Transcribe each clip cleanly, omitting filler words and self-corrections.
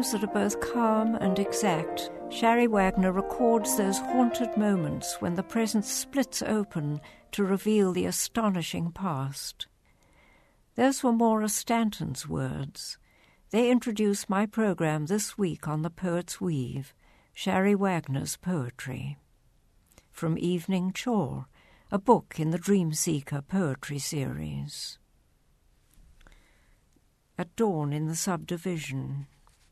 poems that are both calm and exact, Shari Wagner records those haunted moments when the present splits open to reveal the astonishing past. Those were Maura Stanton's words. They introduce my program this week on The Poet's Weave, Shari Wagner's poetry. From Evening Chore, a book in the Dreamseeker poetry series. At dawn in the subdivision.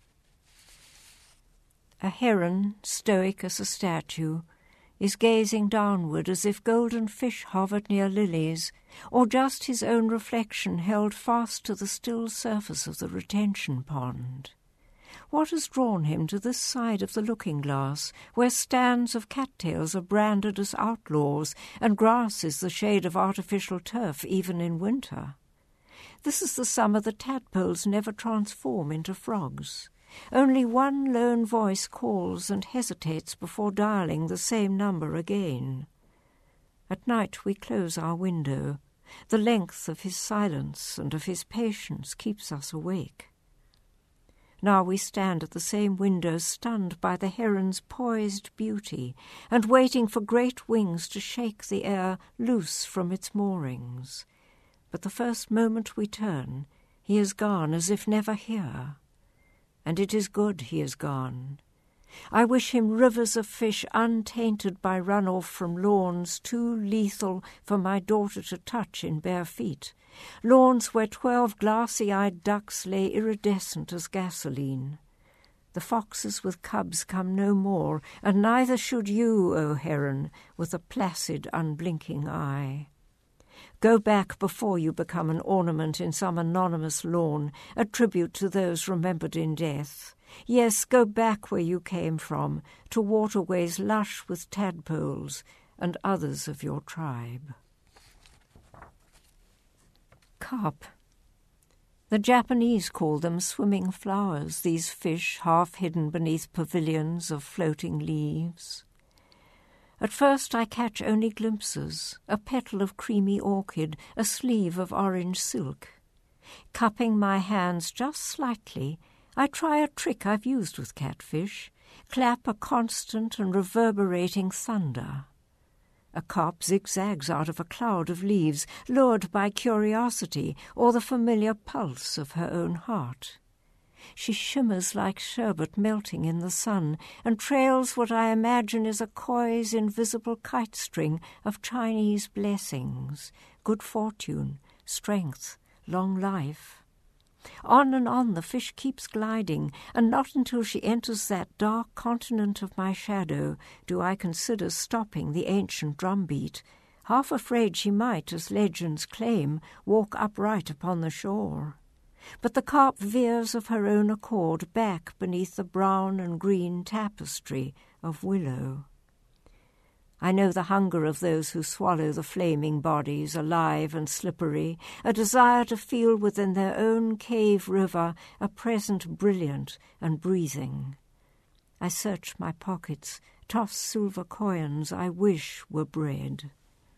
A heron, stoic as a statue, is gazing downward as if golden fish hovered near lilies, or just his own reflection held fast to the still surface of the retention pond. What has drawn him to this side of the looking-glass, where stands of cattails are branded as outlaws, and grass is the shade of artificial turf even in winter? This is the summer the tadpoles never transform into frogs. Only one lone voice calls and hesitates before dialing the same number again. At night we close our window. The length of his silence and of his patience keeps us awake. Now we stand at the same window, stunned by the heron's poised beauty, and waiting for great wings to shake the air loose from its moorings. But the first moment we turn, he is gone as if never here. And it is good he is gone. I wish him rivers of fish untainted by runoff from lawns too lethal for my daughter to touch in bare feet, lawns where 12 glassy-eyed ducks lay iridescent as gasoline. The foxes with cubs come no more, and neither should you, O heron, with a placid, unblinking eye. Go back before you become an ornament in some anonymous lawn, a tribute to those remembered in death. Yes, go back where you came from, to waterways lush with tadpoles and others of your tribe. Carp. The Japanese call them swimming flowers, these fish half hidden beneath pavilions of floating leaves. At first I catch only glimpses, a petal of creamy orchid, a sleeve of orange silk. Cupping my hands just slightly, I try a trick I've used with catfish, clap a constant and reverberating thunder. A carp zigzags out of a cloud of leaves, lured by curiosity or the familiar pulse of her own heart. She shimmers like sherbet melting in the sun, and trails what I imagine is a koi's invisible kite string of Chinese blessings, good fortune, strength, long life. On and on the fish keeps gliding, and not until she enters that dark continent of my shadow do I consider stopping the ancient drumbeat, half afraid she might, as legends claim, walk upright upon the shore. But the carp veers of her own accord back beneath the brown and green tapestry of willow. I know the hunger of those who swallow the flaming bodies, alive and slippery, a desire to feel within their own cave river a present brilliant and breathing. I search my pockets, toss silver coins I wish were bread.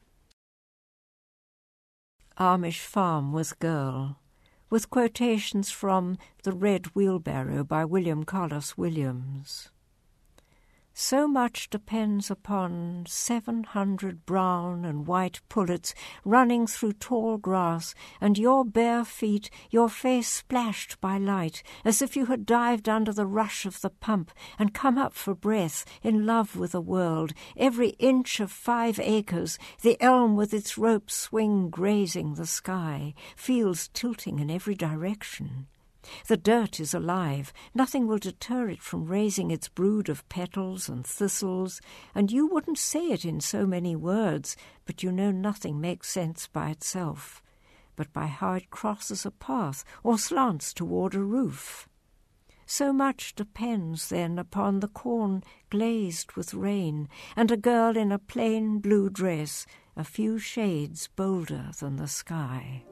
Amish Farm with Girl, with quotations from The Red Wheelbarrow by William Carlos Williams. So much depends upon 700 brown and white pullets running through tall grass, and your bare feet, your face splashed by light, as if you had dived under the rush of the pump and come up for breath, in love with the world, every inch of 5 acres, the elm with its rope swing grazing the sky, fields tilting in every direction. The dirt is alive, nothing will deter it from raising its brood of petals and thistles, and you wouldn't say it in so many words, but you know nothing makes sense by itself, but by how it crosses a path or slants toward a roof. So much depends, then, upon the corn glazed with rain, and a girl in a plain blue dress, a few shades bolder than the sky.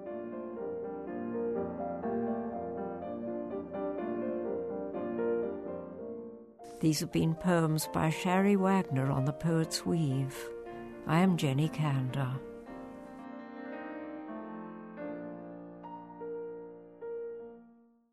These have been poems by Shari Wagner on The Poet's Weave. I am Jenny Kander.